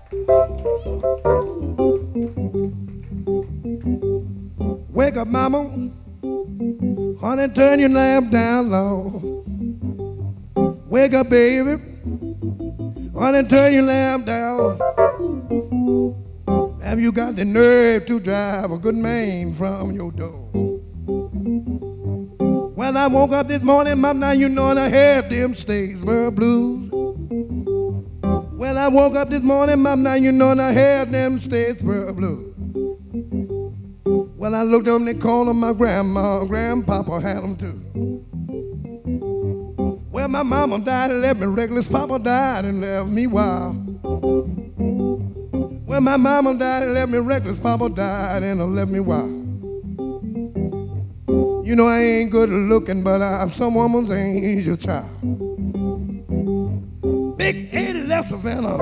Wake up, mama, honey, turn your lamp down low. Wake up, baby, honey, turn your lamp down. Have you got the nerve to drive a good man from your door? Well, I woke up this morning, mama, now you know, and I heard them Statesboro blues. Well, I woke up this morning, mama, now you know, and I heard them Statesboro blues. Well, I looked up in the corner, my grandma and grandpapa had them too. Well, my mama died and left me reckless, papa died and left me wild. Well, my mama died and left me reckless, papa died and left me wild. You know I ain't good looking, but I'm some woman's angel child. Big 80 left Savannah.